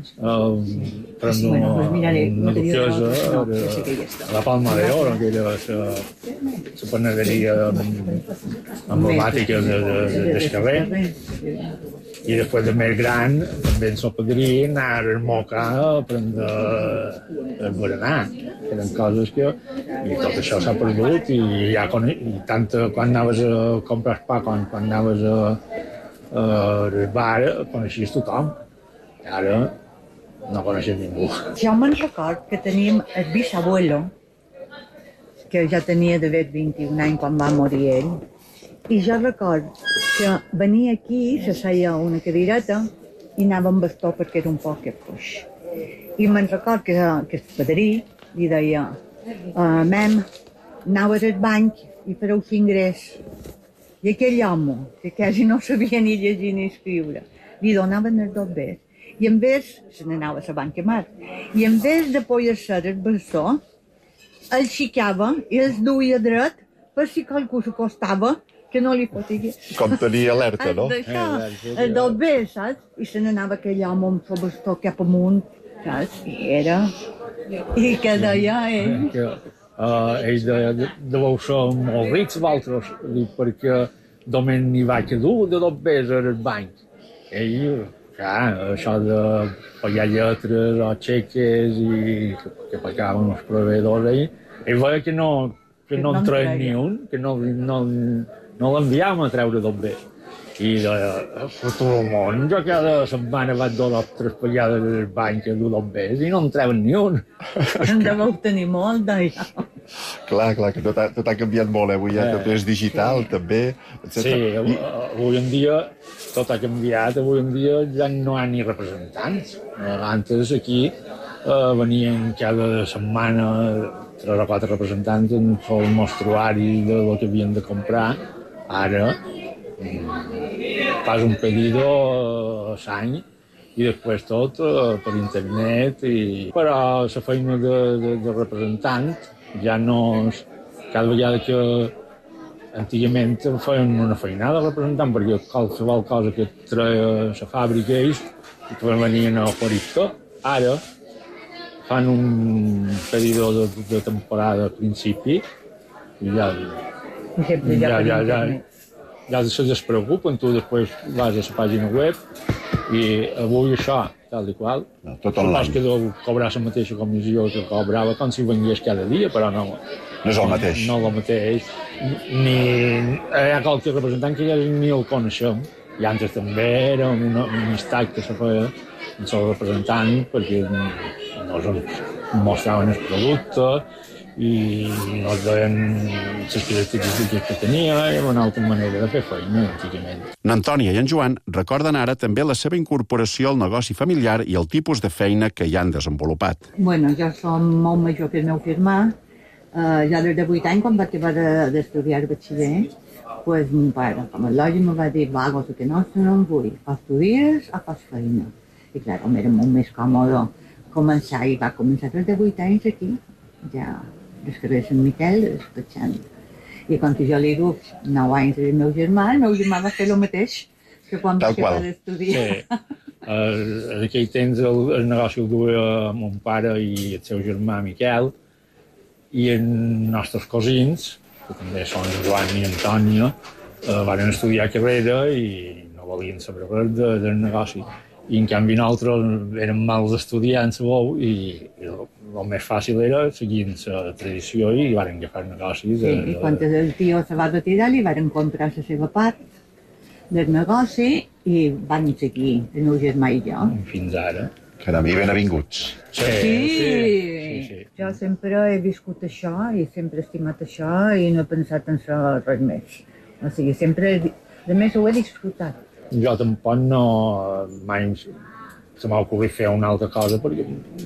eh, prendre una, una duquesa a la Palma de Oro, que era la panaderia emblemàtica del carrer. I després de més gran, també en el padrí, anar al Moca a prendre el berenar. Eren coses que... I tot això s'ha perdut i ja quan, i tant quan anaves a comprar pa, quan, quan anaves a, a, al bar, coneixies tothom. I ara no coneixes ningú. Jo me'n record que teníem el bisabuelo, que ja tenia d'haver vint-i-un anys quan va morir ell, i jo record que venia aquí, se seia una cadireta i anava amb bastó perquè era un poc que fuix. I me'n record que, que el padrí li deia: uh, mem, anau al banc i fareu l'ingrés. I aquell home, que quasi no sabia ni llegir ni escriure, li donaven els dos bes. I en vez, se n'anava a la banca mar, i en vez de poder-se el bastó, el xicava i es duia dret per si qualcú s'acostava que no li fotigués. Com tenia alerta, no? D'això, el dos bé, saps? I se n'anava aquell home amb el bastó cap amunt, saps? I era... I que deia ell... Que, uh, ells de, deveu ser molt rics, vosaltres, perquè només n'hi va que dur de dos bés al banc. Ell, clar, això de pagar lletres o xeques i que, que pagaven els proveïdors ahir, I veia que no, que no en treien ni un, que no, no, no l'enviàvem a treure del bé. I de tot el món, jo cada setmana vaig donar tres pallades al bany que du del bé i no en treuen ni un. En deveu tenir molt, d'allà. Clar, clar, que tot ha, tot ha canviat molt, eh? Avui ja eh, també és digital, sí. també, etcètera. Sí, I... avui en dia tot ha canviat, avui en dia ja no hi ha ni representants. Antes aquí eh, venien cada setmana tres o quatre representants en el mostruari del que havien de comprar. Ara fas un pedido a l'any i després tot uh, per internet. I... Però la feina de, de, de representant ja no és... Cada vegada que antigament feien una feinada de representant, perquè qualsevol cosa que treia la fàbrica ells i que venien a oferir tot. Ara fan un pedido de, de temporada al principi i ja... ja, ja, ja, ja se despreocupen, tu després vas a la pàgina web i avui això, tal i qual. No, tot online. Supos que deu cobrar la mateixa comissió que cobrava com si vengués cada dia, però no. No és el mateix. No, no el mateix. Ni hi ha qualque representant que ja ni el coneixem. I antes també era una amistat que se feia amb el representant perquè no es mostraven els productes i no es veien les característiques que tenia, i una altra manera de fer feina, antigament. N'Antònia i en Joan recorden ara també la seva incorporació al negoci familiar i el tipus de feina que hi han desenvolupat. Bueno, jo som molt major que el meu germà. Uh, ja des de vuit anys, quan vaig acabar d'estudiar batxiller, pues mon pare, com a lògic, em va dir, va, cosa que no, no em vull, o estudies o fas feina. I clar, com era molt més còmode començar, i va començar des de vuit anys aquí, ja des carrer de Sant Miquel, despatxant. I quan jo li duc nou anys del meu germà, el meu germà va fer el mateix que quan va acabar d'estudiar. Sí. En aquell temps el, el negoci el duia mon pare i el seu germà Miquel, i els nostres cosins, que també són Joan i Antònia, eh, van estudiar carrera i no volien saber res de, del negoci. I en canvi nosaltres érem mals estudiants i, i el, el més fàcil era seguir la tradició i van agafar negocis. Sí, i quan el tio se va retirar li van comprar la seva part del negoci i van seguir el meu germà i jo. Fins ara. Caram, i benvinguts. Sí, sí, sí, sí. Jo sempre he viscut això i sempre he estimat això i no he pensat en res més. O sigui, sempre, a més, ho he disfrutat. Jo tampoc no... mai se m'ha ocorrit fer una altra cosa, perquè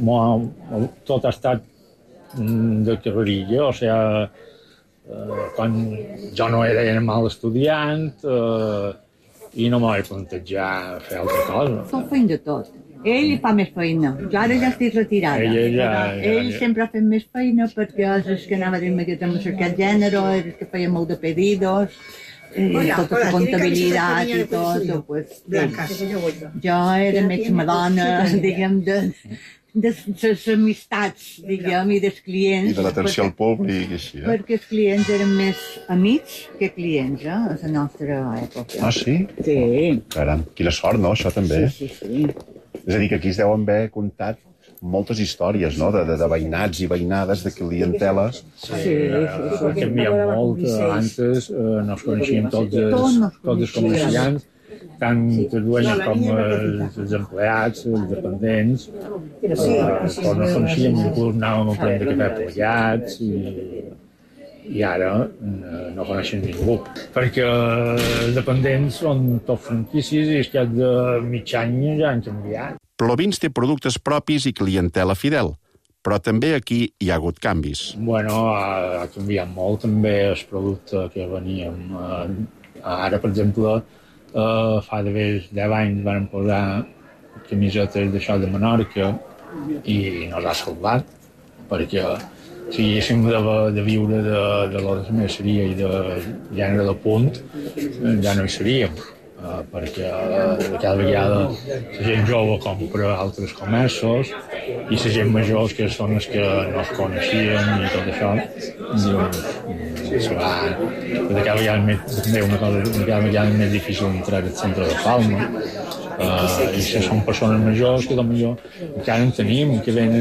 tot ha estat de carrerilla, o sigui, eh, quan jo no era mal estudiant eh, i no m'ho vaig plantejar fer altra cosa. Tot feim de tot. Ell fa més feina. Jo ara ja estic retirada. Ell, ja, ja, ell ja. sempre ha fet més feina perquè és el que anava a dir-me que també cercat gènere, és el que feia molt de pedidos, eh, Hola, tota la comptabilitat i tot. Pues, Blanca, jo era més madona, diguem, de, de les amistats, diguem, i dels clients. I de l'atenció al públic, i així, eh? Perquè els clients eren més amics que clients, eh, a la nostra època. Ah, sí? Sí. Caram, quina sort, no?, això també. Sí, sí, sí. És a dir, que aquí es deuen haver contat moltes històries, no?, de, de, de veïnats i veïnades, de clienteles. Sí, sí, sí, sí. Canvia molt. Antes eh, no es coneixien tots els, tots els comerciants, tant els dueños com els, els empleats, els dependents, eh, però no coneixíem, inclús anàvem a prendre cafè plegats i, i ara no coneixen ningú. Perquè els dependents són tots franquícies i és que de mig any ja han canviat. Plovins té productes propis i clientela fidel, però també aquí hi ha hagut canvis. Bueno, ha, ha canviat molt també el producte que veníem. Ara, per exemple, Uh, fa d'haver deu anys vam posar camisetes d'això de Menorca i no s'ha salvat, perquè si haguéssim de, de viure de, de la merceria i de gènere de punt, ja no hi seríem, uh, perquè uh, cada vegada la gent jove compra altres comerços i la gent major, que són els que no es coneixien i tot això, doncs, se va... De cada vegada més, també una cosa, de cada vegada més difícil entrar al centre de Palma. Uh, I si són persones majors que potser encara en tenim, que venen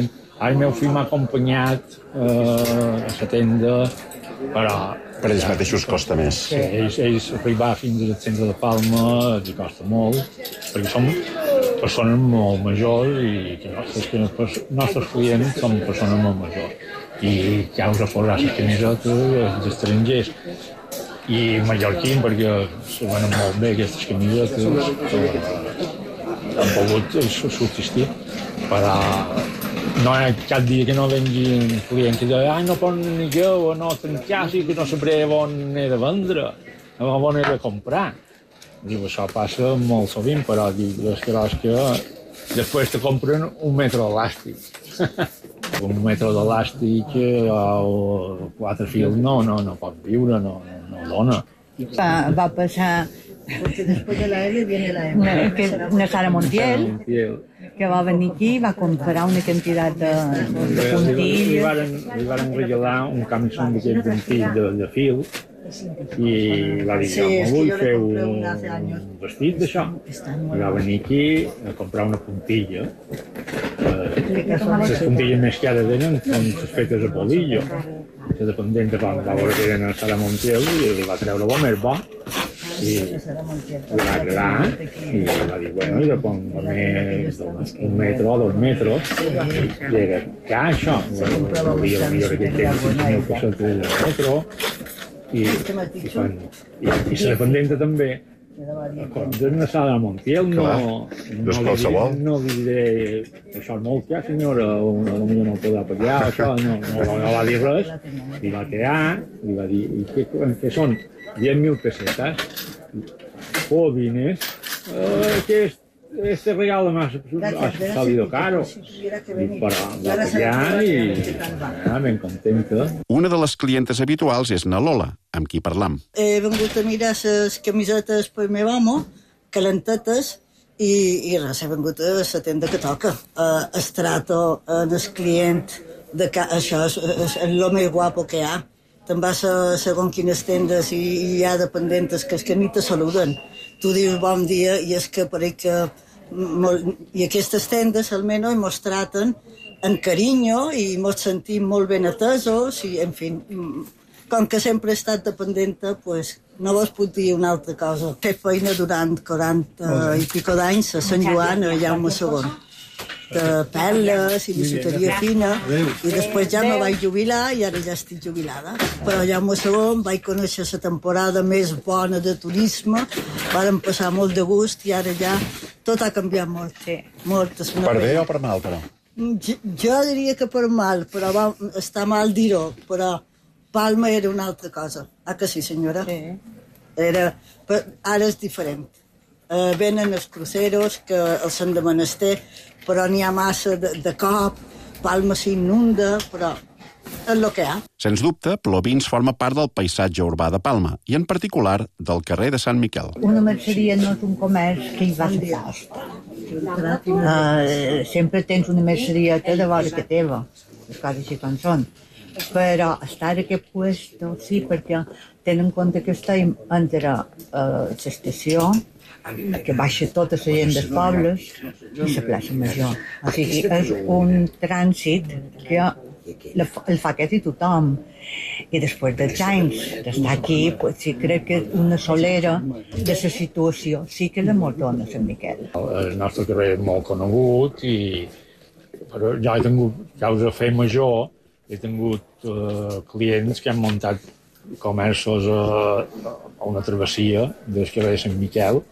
el meu fill m'ha acompanyat eh, a la tenda, però... Per ells mateixos costa més. Sí, ells, ells arribar fins al centre de Palma els costa molt, perquè som persones molt majors i que nostres, que els nostres clients són persones molt majors. I ja us aforrà les camisetes dels estrangers. I mallorquins, perquè se venen molt bé aquestes camisetes, que han pogut subsistir. Però no hi ha cap dia que no vengui un client que diu ai, no pot ni jo, o no trencar-s'hi, que no sabré on he de vendre, on he de comprar. Diu, això passa molt sovint, però diu, és que, és que després te compren un metre d'elàstic. Un metre d'elàstic o quatre fils no, no, no pot viure, no, no dona. Va, va passar... Porque después de la L viene la M. Una, que, una Sara Montiel, que va venir aquí i va comprar una quantitat de, de puntilles. Li varen, li varen regalar un camisón d'aquest puntill de, de fil i va dir, sí, jo vull fer un, un vestit d'això. I va venir aquí a comprar una puntilla. Les puntilles més cares d'ellen són les fetes a bolillo. La dependenta va veure que eren a Sara Montiel i li va treure bo més bo. I li va agradar i va dir, bueno, jo ponc només un metro o dos metros i era car això, no havia millor aquell temps sis mil pessetes de metro i, i, quan, i, i la dependenta també quan és una Sara Montiel no, no, no, no li diré això és molt car senyora o potser no ho podrà pagar això, no, no, no va dir res i va quedar i va dir, i què, què són? diez mil pesetas, jóvenes, eh, que es, este regalo me ha salido caro. I però va pagar i ah, ben contenta. Una de les clientes habituals és na Lola, amb qui parlam. He vengut a mirar les camisetes per meu amo, calentetes, i, i res, he vengut a la tenda que toca. Uh, es trato en el client, de ca... això és, és, és el més guapo que hi ha. Te'n vas a segons quines tendes i hi ha dependentes que, que ni te saluden. Tu dius bon dia i és que pareix que... I aquestes tendes almenys mos traten en carinyo i mos sentim molt ben atesos i, en fi, com que sempre he estat dependenta, pues, no vos puc dir una altra cosa. He fet feina durant quaranta i pico d'anys a Sant Joan, a Jaume segon. De perles i bisuteria fina i després ja me vaig jubilar i ara ja estic jubilada. Però Jaume segon vaig conèixer la temporada més bona de turisme, vàrem passar molt de gust i ara ja tot ha canviat molt. Sí. molt per bé o per mal, però? Jo, jo diria que per mal, però va, està mal dir-ho, però Palma era una altra cosa. Ah, que sí, senyora? Sí. Era, ara és diferent. Uh, venen els cruceros que els han de menester, però n'hi ha massa de, de cop, Palma s'inunda, però és el que hi ha. Sens dubte, Plovins forma part del paisatge urbà de Palma, i en particular del carrer de Sant Miquel. Una merceria no és un comerç que hi va a festa. Uh, sempre tens una mercerieta de vora que teva, les coses així com són. Però estar a aquest puesto, sí, perquè tenen en compte que estem entre uh, l'estació, que baixa tota la gent dels pobles i la plaça Major. O sigui, és un trànsit que el fa quasi tothom. I després dels anys d'estar aquí, pues, sí, crec que una solera de la situació sí que la motona Sant Miquel. El nostre carrer és molt conegut i però jo he tingut, causa fer major, he tingut uh, clients que han muntat comerços a, a una travessia del carrer de Sant Miquel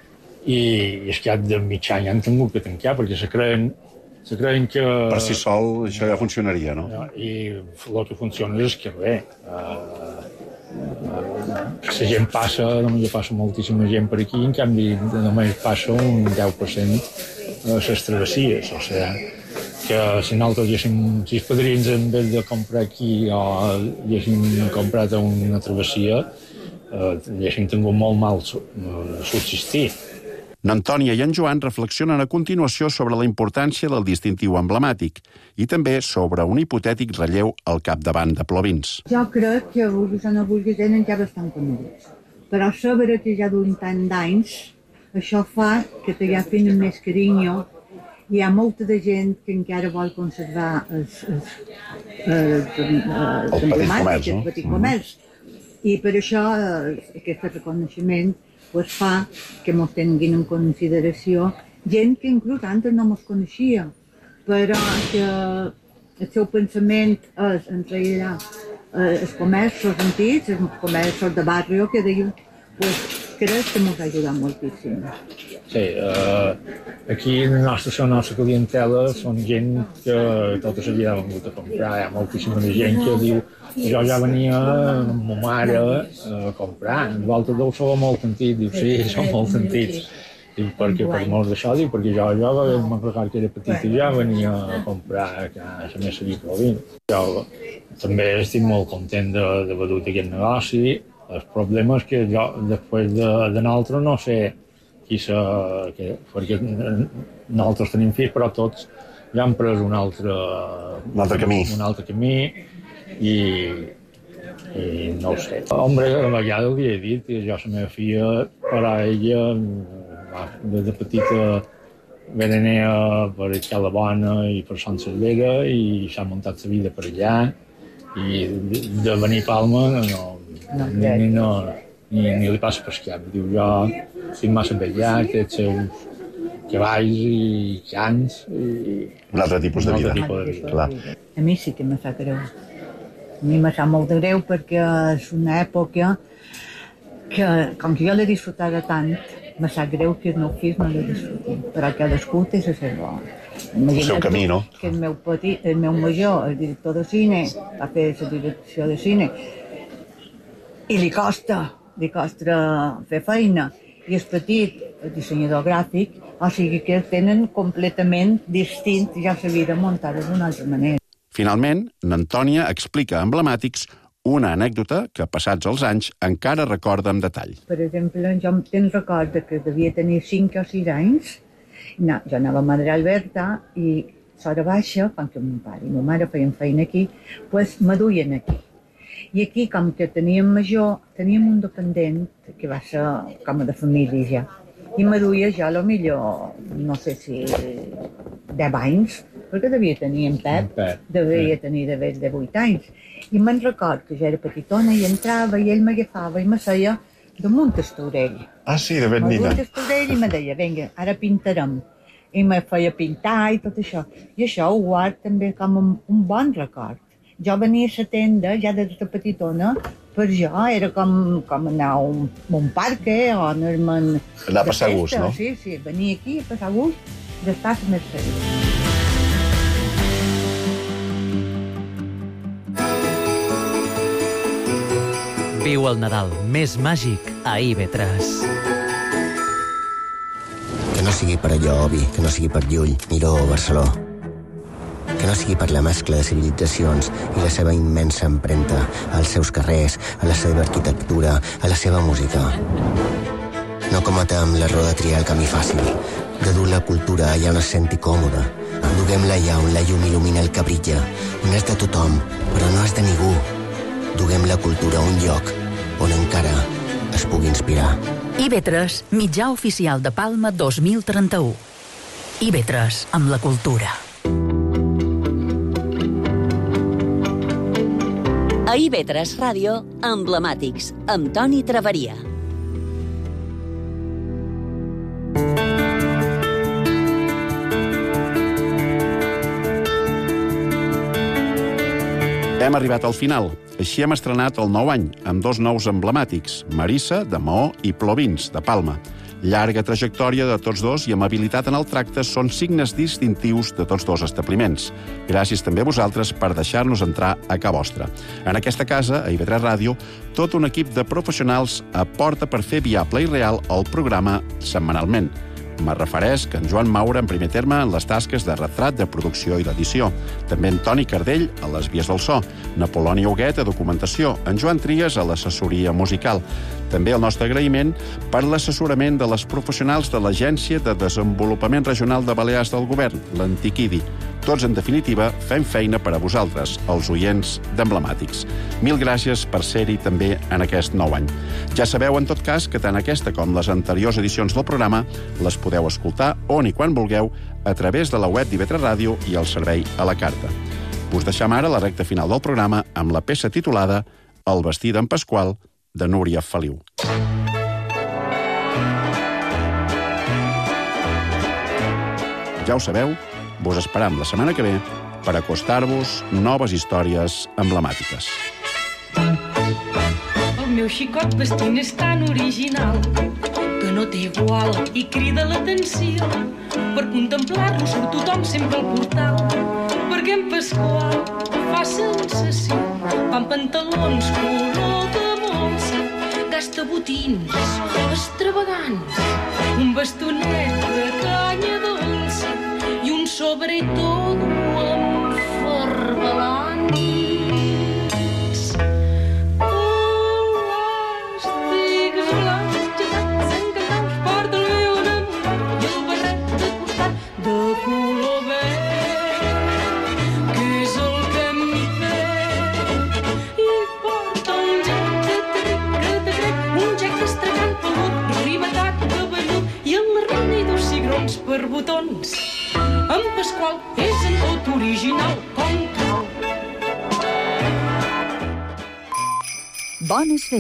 i és que de mig any han tingut que tancar perquè se creuen, se creuen que... Per si sol això ja funcionaria, no? I el que funciona és que bé, uh, uh, la gent passa, només passa moltíssima gent per aquí, en canvi només passa un deu per cent a les travessies, o sigui que si nosaltres haguéssim, si els padrins en vez de comprar aquí o haguéssim comprat una travessia, eh, haguéssim tingut molt mal subsistir. N'Antònia i en Joan reflexionen a continuació sobre la importància del distintiu emblemàtic i també sobre un hipotètic relleu al capdavant de Plovins. Jo crec que vulguis o no vulguis tenen ja bastant coneguts, però saber que ja d'un tant d'anys això fa que t'agafin més carinyo hi ha molta de gent que encara vol conservar els, els, els, els emblemàtics, el petit comerç. I per això eh, aquest reconeixement pues, fa que ens tinguin en consideració gent que inclús antes no ens coneixia, però que el seu pensament és enrere els comerços antics, els comerços de barri, que diu, pues, crec que ens ha ajudat moltíssim. Sí, eh, aquí la nostra, la nostra clientela són gent que tota la vida ha vingut a comprar. Hi ha moltíssima gent que diu jo ja venia amb ma mare a comprar. Vosaltres deu ser molt antics. Diu, sí, som molt antics. Diu, perquè per molts d'això, diu, perquè jo, jo me'n recordo que era petit i ja venia a comprar a la meva Plovins. Jo també estic molt content d'haver dut aquest negoci. El problema és que jo, després de, de nosaltres, no sé qui se... Que, perquè nosaltres tenim fills, però tots ja han pres un altre... Un altre camí. Un altre camí i... i no ho sé. Hombre, a vegades li he dit que jo, la meva filla, per a ella, des de petita venia per Escala Bona i per Sant Cervera i s'ha muntat la vida per allà i de venir a Palma no, no, ni, ni, no, ni, ni li passa per cap. Diu, jo estic massa vellà, té els seus cavalls i cans i... Un altre tipus de vida. Tipus de vida. Clar. A mi sí que me sap greu. A mi me sap molt de greu perquè és una època que, com que jo l'he disfrutada tant, me sap greu que els meus fills no la disfrutin, però cadascú té la seva... El seu camí, no? Que el meu petit, el meu major, el director de cine, va fer la direcció de cine, i li costa, li costa fer feina, i el petit, el dissenyador gràfic, o sigui que tenen completament distint ja la vida muntada d'una altra manera. Finalment, n'Antònia explica a Emblemàtics una anècdota que, passats els anys, encara recorda amb detall. Per exemple, jo te'n recordo que devia tenir cinc o sis anys. No, jo anava a Madre Alberta i l'hora baixa, quan que mon pare i ma mare feien feina aquí, pues me duien aquí. I aquí, com que teníem major, teníem un dependent que va ser com a de família ja. I me duia ja, a lo millor, no sé si deu anys, perquè devia tenir en Pep, devia tenir d'haver de vuit anys. I me'n record que jo era petitona i entrava i ell m'agafava i me seia damunt el taurell. Ah, sí, de ben nina. Damunt el taurell i me deia, vinga, ara pintarem. I me feia pintar i tot això. I això ho guard també com un, un bon record. Jo venia a la tenda, ja des de petitona, per jo era com, com anar a un, un parque o anar-me'n... Anar a passar gust, no? Sí, sí, venir aquí a passar gust d'estar a la Mercedes. Viu el Nadal més màgic a I V tres. Que no sigui per allò, Obi, que no sigui per Llull, Miró o Barceló. Que no sigui per la mescla de civilitzacions i la seva immensa empremta als seus carrers, a la seva arquitectura, a la seva música. No cometem l'error de triar el camí fàcil, de dur la cultura allà on es senti còmode. Duguem-la allà on la llum il·lumina el que brilla, on és de tothom, però no és de ningú. Duguem la cultura a un lloc on encara es pugui inspirar. I V tres, mitjà oficial de Palma dos mil trenta-u. I V tres, amb la cultura. A I V tres Ràdio, Emblemàtics, amb Toni Traveria. Hem arribat al final. Així hem estrenat el nou any, amb dos nous emblemàtics, Marissa, de Maó, i Plovins, de Palma. Llarga trajectòria de tots dos i amabilitat en el tracte són signes distintius de tots dos establiments. Gràcies també a vosaltres per deixar-nos entrar a ca vostra. En aquesta casa, a I V tres Ràdio, tot un equip de professionals aporta per fer viable i real el programa setmanalment. Me refereix que en Joan Maura, en primer terme, en les tasques de retrat, de producció i d'edició. També en Toni Cardell, a les vies del so. Napolònia Huguet, a documentació. En Joan Trias, a l'assessoria musical. També el nostre agraïment per l'assessorament de les professionals de l'Agència de Desenvolupament Regional de Balears del Govern, l'Antiquidi. Tots, en definitiva, fem feina per a vosaltres, els oients d'Emblemàtics. Mil gràcies per ser-hi també en aquest nou any. Ja sabeu, en tot cas, que tant aquesta com les anteriors edicions del programa les podeu escoltar on i quan vulgueu a través de la web d'I V tres Ràdio i el servei a la carta. Us deixam ara la recta final del programa amb la peça titulada El vestit d'en Pasqual, de Núria Feliu. Ja ho sabeu, vos esperam la setmana que ve per acostar-vos noves històries emblemàtiques. El meu xicot vestint és tan original que no té igual i crida l'atenció. Per contemplar-lo surt tothom sempre al portal, perquè en Pasqual fa sensació. Va amb pantalons color de molsa, gasta botins extravagants, un bastonet de canya dolça i un sobretodo amb farbelants. Elàstics blancs getats encantants porta el meu enamorat i el barret de costat de color verd, que és el que m'hi perd. I porta un jack de trec, de trec, un jack estragant pelut, ribetat de vellut i amb la reina i dos cigrons per botons. En Pasqual és en tot original com cal. Bones